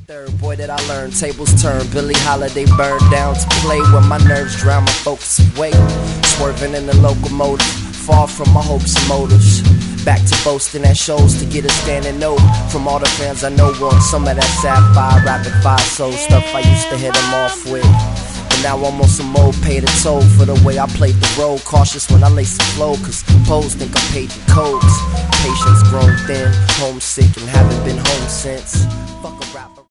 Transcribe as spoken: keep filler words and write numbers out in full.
Third boy that I learned, tables turn, Billie Holiday burned down to play where my nerves drown my focus away. Swerving in the locomotive, far from my hopes and motives. Back to boasting at shows to get a standing note from all the fans I know want some of that sapphire, rapid fire soul stuff I used to hit them off with. But now I'm on some old paid a toll for the way I played the role. Cautious when I lace the flow, cause pros think I'm paid in codes. Patience grown thin, homesick and haven't been home since. Fuck a rapper.